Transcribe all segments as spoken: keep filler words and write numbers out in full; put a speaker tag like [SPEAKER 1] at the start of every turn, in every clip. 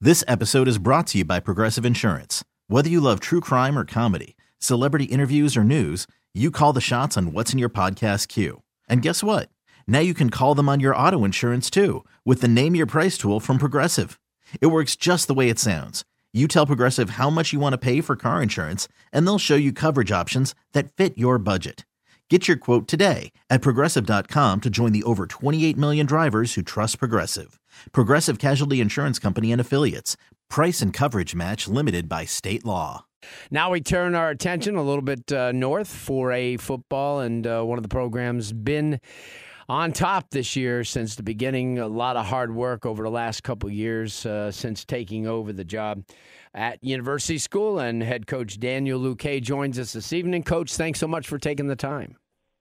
[SPEAKER 1] This episode is brought to you by Progressive Insurance. Whether you love true crime or comedy, celebrity interviews or news, you call the shots on what's in your podcast queue. And guess what? Now you can call them on your auto insurance too with the Name Your Price tool from Progressive. It works just the way it sounds. You tell Progressive how much you want to pay for car insurance, and they'll show you coverage options that fit your budget. Get your quote today at Progressive dot com to join the over twenty-eight million drivers who trust Progressive. Progressive Casualty Insurance Company and Affiliates. Price and coverage match limited by state law.
[SPEAKER 2] Now we turn our attention a little bit uh, north for a football, and uh, one of the programs been on top this year since the beginning. A lot of hard work over the last couple years uh, since taking over the job at University School, and head coach Daniel Luque joins us this evening. Coach, thanks so much for taking the time.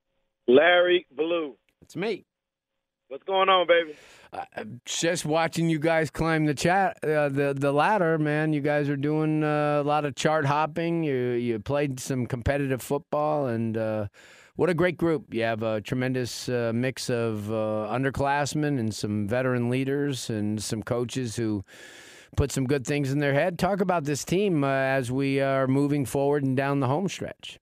[SPEAKER 3] Larry Blue.
[SPEAKER 2] It's me.
[SPEAKER 3] What's going on, baby?
[SPEAKER 2] Uh, just watching you guys climb the chat, uh, the the ladder, man. You guys are doing uh, a lot of chart hopping. You you played some competitive football, and uh, what a great group. You have a tremendous uh, mix of uh, underclassmen and some veteran leaders and some coaches who put some good things in their head. Talk about this team uh, as we are moving forward and down the home stretch.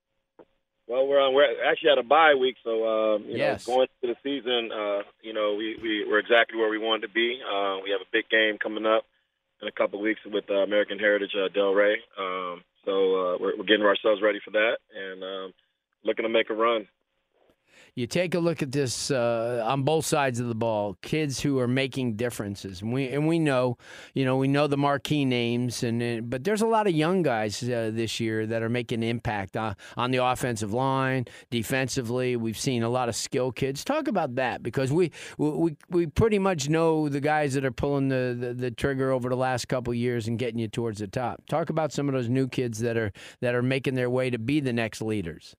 [SPEAKER 3] Well, we're on, we're actually at a bye week, so um, you
[SPEAKER 2] yes.
[SPEAKER 3] know, going into the season, uh, you know, we, we we're exactly where we wanted to be. Uh, we have a big game coming up in a couple of weeks with uh, American Heritage uh, Delray. Um, so uh, we're, we're getting ourselves ready for that and um, looking to make a run.
[SPEAKER 2] You take a look at this uh, on both sides of the ball, kids who are making differences. And we and we know, you know, we know the marquee names, and, and but there's a lot of young guys uh, this year that are making impact on, on the offensive line, defensively. We've seen a lot of skill kids. Talk about that, because we we we pretty much know the guys that are pulling the, the, the trigger over the last couple of years and getting you towards the top. Talk about some of those new kids that are that are making their way to be the next leaders.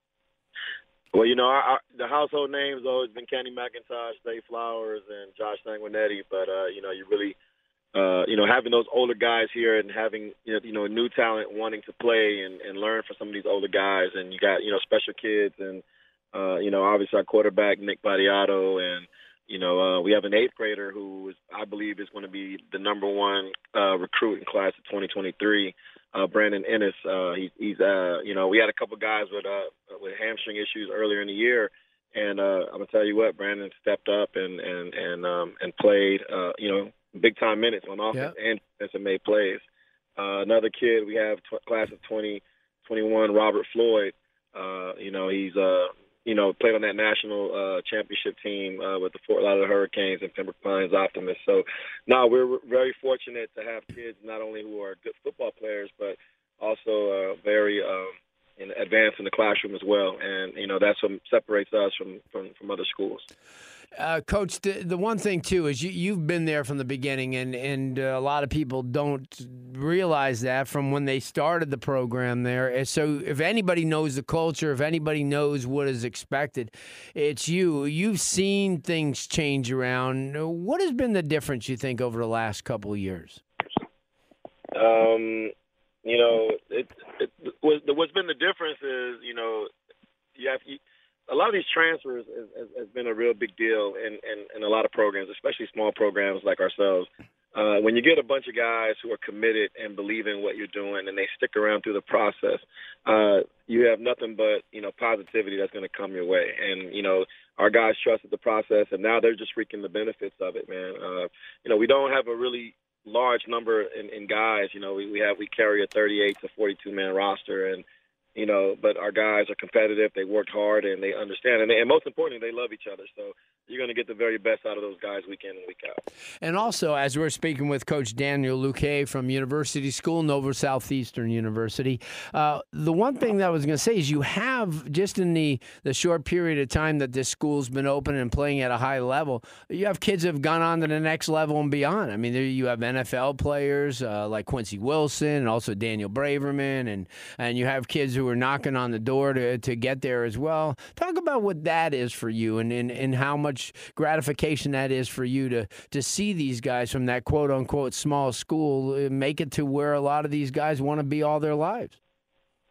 [SPEAKER 3] Well, you know, our, our, the household names always been Kenny McIntosh, Dave Flowers, and Josh Sanguinetti. But, uh, you know, you really, uh, you know, having those older guys here and having, you know, you know, new talent wanting to play and, and learn from some of these older guys. And you got, you know, special kids and, uh, you know, obviously our quarterback, Nick Badiato. And, you know, uh, we have an eighth grader who is, I believe is going to be the number one uh, recruit in class of twenty twenty-three. Uh, Brandon Ennis, uh, he, he's, uh, you know, we had a couple guys with uh, with hamstring issues earlier in the year, and uh, I'm gonna tell you what, Brandon stepped up and and and um, and played, uh, you know, big time minutes on offense yep. and defense and made plays. Uh, another kid we have, tw- class of twenty twenty-one, Robert Floyd. Uh, you know, he's uh, you know, played on that national uh, championship team uh, with the Fort Lauderdale Hurricanes and Pembroke Pines Optimists. So, no, we're very fortunate to have kids not only who are good football players, but also uh, very um, in advanced in the classroom as well. And, you know, that's what separates us from, from, from other schools.
[SPEAKER 2] Uh, Coach, the, the one thing, too, is you, you've been there from the beginning, and, and uh, a lot of people don't realize that from when they started the program there. And so if anybody knows the culture, if anybody knows what is expected, it's you. You've seen things change around. What has been the difference, you think, over the last couple of years?
[SPEAKER 3] Um, you know, it, it, what's been the difference is, you know, you have you, a lot of these transfers has, has, has been a real big deal in, in, in a lot of programs, especially small programs like ourselves. Uh, when you get a bunch of guys who are committed and believe in what you're doing and they stick around through the process, uh, you have nothing but, you know, positivity that's going to come your way. And, you know, our guys trusted the process, and now they're just reaping the benefits of it, man. Uh, you know, we don't have a really large number in, in guys. You know, we, we have we carry a thirty-eight to forty-two man roster, and you know, but our guys are competitive. They worked hard, and they understand. And, they, and most importantly, they love each other. So you're going to get the very best out of those guys week in and week out.
[SPEAKER 2] And also, as we're speaking with Coach Daniel Luque from University School, Nova Southeastern University, uh, the one thing that I was going to say is you have, just in the, the short period of time that this school's been open and playing at a high level, you have kids who have gone on to the next level and beyond. I mean, there you have N F L players uh, like Quincy Wilson and also Daniel Braverman, and, and you have kids who are knocking on the door to, to get there as well. Talk about what that is for you, and, and, and how much gratification that is for you to, to see these guys from that quote-unquote small school make it to where a lot of these guys want to be all their lives.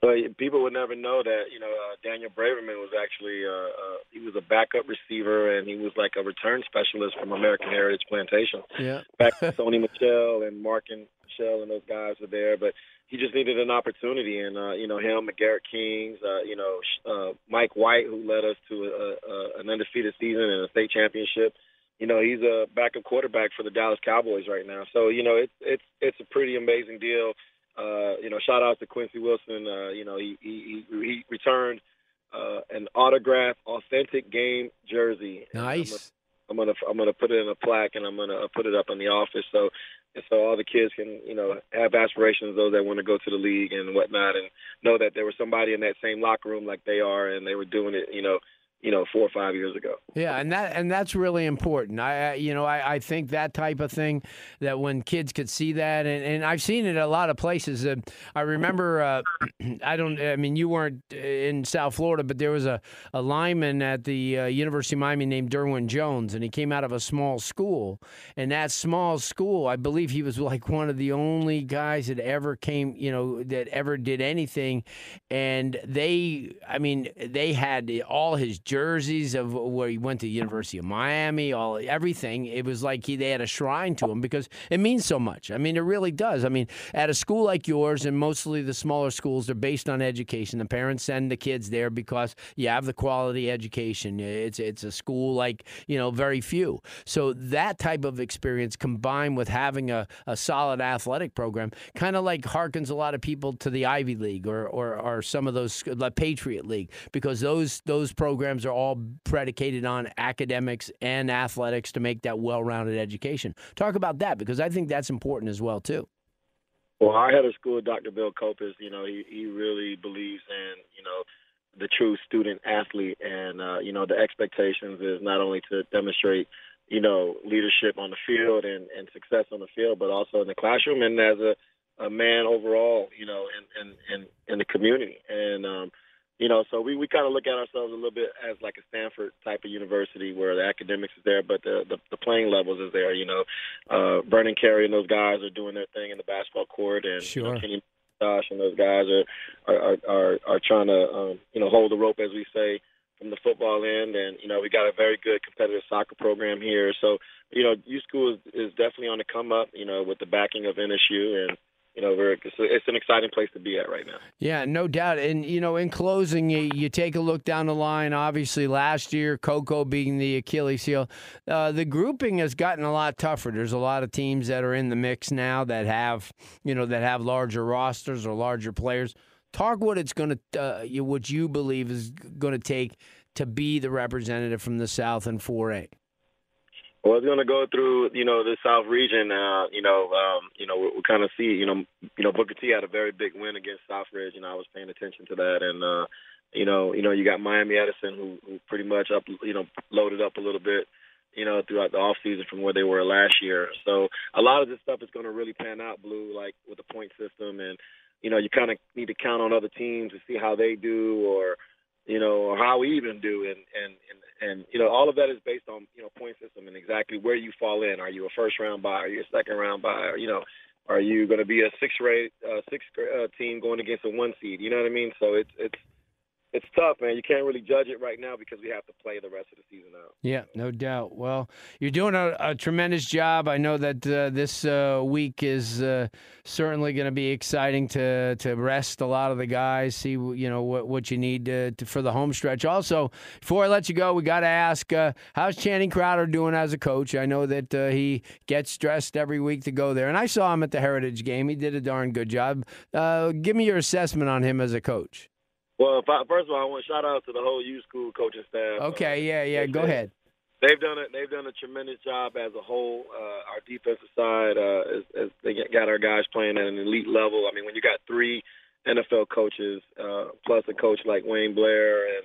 [SPEAKER 3] But people would never know that, you know, uh, Daniel Braverman was actually, uh, uh, he was a backup receiver, and he was like a return specialist from American Heritage Plantation.
[SPEAKER 2] Yeah.
[SPEAKER 3] Back Sony Michelle and Mark and Michelle and those guys were there, but he just needed an opportunity. And, uh, you know, him, McGarrett Kings, uh, you know, uh, Mike White, who led us to a, a, an undefeated season and a state championship. You know, he's a backup quarterback for the Dallas Cowboys right now. So, you know, it's it's it's a pretty amazing deal. Uh, you know, shout out to Quincy Wilson. Uh, you know, he he, he returned uh, an autographed, authentic game jersey.
[SPEAKER 2] Nice.
[SPEAKER 3] I'm gonna, I'm gonna I'm gonna put it in a plaque, and I'm gonna put it up in the office, so and so all the kids can, you know, have aspirations, those that want to go to the league and whatnot, and know that there was somebody in that same locker room like they are, and they were doing it, you know, you know, four or five years ago.
[SPEAKER 2] Yeah, and that and that's really important. I, you know, I, I think that type of thing, that when kids could see that, and, and I've seen it at a lot of places. Uh, I remember, uh, I don't, I mean, you weren't in South Florida, but there was a, a lineman at the uh, University of Miami named Derwin Jones, and he came out of a small school. And that small school, I believe he was like one of the only guys that ever came, you know, that ever did anything. And they, I mean, they had all his jerseys of where he went to the University of Miami, all everything. It was like he, they had a shrine to him because it means so much. I mean, it really does. I mean, at a school like yours, and mostly the smaller schools, they're based on education. The parents send the kids there because you have the quality education. It's it's a school like, you know, very few. So that type of experience combined with having a, a solid athletic program kind of like harkens a lot of people to the Ivy League or or, or some of those, the Patriot League, because those those programs are all predicated on academics and athletics to make that well-rounded education. Talk about that, because I think that's important as well, too.
[SPEAKER 3] Well, our head of school, Doctor Bill Kopis, you know, he, he really believes in, you know, the true student athlete. And, uh, you know, the expectations is not only to demonstrate, you know, leadership on the field and, and success on the field, but also in the classroom and as a, a man overall, you know, in, in, in, in the community. And, um, You know, so we, we kind of look at ourselves a little bit as like a Stanford type of university where the academics is there, but the, the, the playing levels is there. You know, uh, Vernon Carey and those guys are doing their thing in the basketball court, and
[SPEAKER 2] sure.
[SPEAKER 3] you know, Kenny Josh and those guys are are are, are trying to um, you know, hold the rope, as we say, from the football end. And you know, we got a very good competitive soccer program here. So you know, U School is, is definitely on the come up. You know, with the backing of N S U, and you know, we're, it's, it's an exciting place to be at right now.
[SPEAKER 2] Yeah, no doubt. And, you know, in closing, you, you take a look down the line. Obviously, last year, Coco being the Achilles heel, uh, the grouping has gotten a lot tougher. There's a lot of teams that are in the mix now that have, you know, that have larger rosters or larger players. Talk what it's going to, uh, what you believe is going to take to be the representative from the South in four A.
[SPEAKER 3] Well, it's going to go through, you know, the South region. Uh, you know, um, you know, we, we kind of see, you know, you know, Booker T had a very big win against Southridge, and I was paying attention to that. And uh, you know, you know, you got Miami Edison, who, who pretty much up, you know, loaded up a little bit, you know, throughout the off season from where they were last year. So a lot of this stuff is going to really pan out, Blue, like with the point system, and you know, you kind of need to count on other teams to see how they do, or you know, or how we even do, and and and. And, you know, all of that is based on, you know, point system and exactly where you fall in. Are you a first round buy? Are you a second round buy? Or, you know, are you going to be a six rate, uh, six uh, team going against a one seed? You know what I mean? So it's it's it's tough, man. You can't really judge it right now because we have to play the rest of the season out.
[SPEAKER 2] Yeah, no doubt. Well, you're doing a, a tremendous job. I know that uh, this uh, week is uh, certainly going to be exciting to to rest a lot of the guys, see you know what what you need to, to, for the home stretch. Also, before I let you go, we got to ask, uh, how's Channing Crowder doing as a coach? I know that uh, he gets dressed every week to go there, and I saw him at the Heritage game. He did a darn good job. Uh, give me your assessment on him as a coach.
[SPEAKER 3] Well, if I, first of all, I want to shout out to the whole U School coaching staff.
[SPEAKER 2] Okay,
[SPEAKER 3] uh,
[SPEAKER 2] yeah, yeah, go ahead.
[SPEAKER 3] They've done it. They've done a tremendous job as a whole. Uh, our defensive side, uh, is, is they got our guys playing at an elite level. I mean, when you got three N F L coaches uh, plus a coach like Wayne Blair and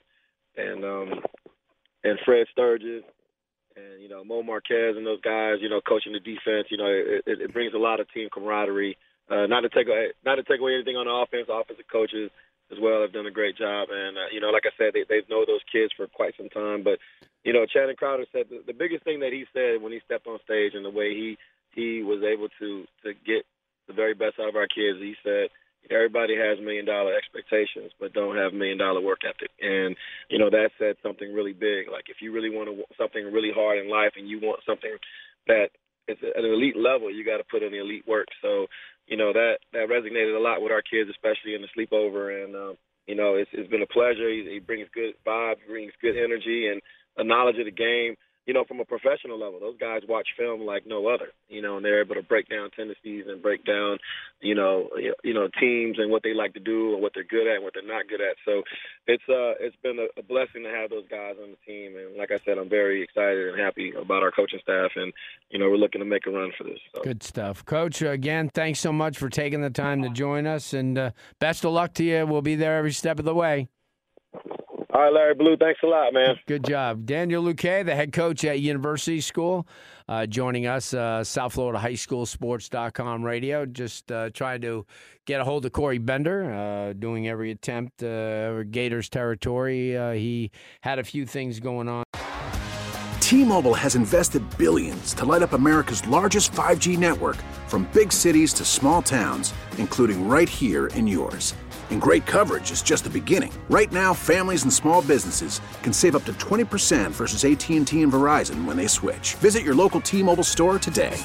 [SPEAKER 3] and and um, and Fred Sturgis and you know Mo Marquez and those guys, you know, coaching the defense, you know, it, it, it brings a lot of team camaraderie. Uh, not to take away, not to take away anything on the offense. The offensive coaches as well have done a great job, and uh, you know, like I said, they they know those kids for quite some time. But you know, Channing Crowder said the, the biggest thing that he said when he stepped on stage and the way he he was able to to get the very best out of our kids. He said, everybody has million-dollar expectations but don't have million-dollar work ethic. And, you know, that said something really big. Like, if you really want to, something really hard in life and you want something that is at an elite level, you got to put in the elite work. So, you know, that, that resonated a lot with our kids, especially in the sleepover. And, um, you know, it's, it's been a pleasure. He, he brings good vibe, brings good energy and a knowledge of the game. You know, from a professional level, those guys watch film like no other, you know, and they're able to break down tendencies and break down, you know, you know, teams and what they like to do and what they're good at and what they're not good at. So it's uh, it's been a, a blessing to have those guys on the team. And like I said, I'm very excited and happy about our coaching staff. And, you know, we're looking to make a run for this. So.
[SPEAKER 2] Good stuff. Coach, again, thanks so much for taking the time to join us. And uh, best of luck to you. We'll be there every step of the way.
[SPEAKER 3] All right, Larry Blue, thanks a lot, man.
[SPEAKER 2] Good job. Daniel Luque, the head coach at University School, uh, joining us, uh, South Florida High School Sports dot com radio, just uh, trying to get a hold of Corey Bender, uh, doing every attempt, uh, Gators territory. Uh, he had a few things going on.
[SPEAKER 4] T-Mobile has invested billions to light up America's largest five G network, from big cities to small towns, including right here in yours. And great coverage is just the beginning. Right now, families and small businesses can save up to twenty percent versus A T and T and Verizon when they switch. Visit your local T-Mobile store today.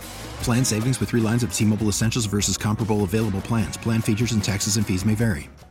[SPEAKER 5] Plan savings with three lines of T-Mobile Essentials versus comparable available plans. Plan features and taxes and fees may vary.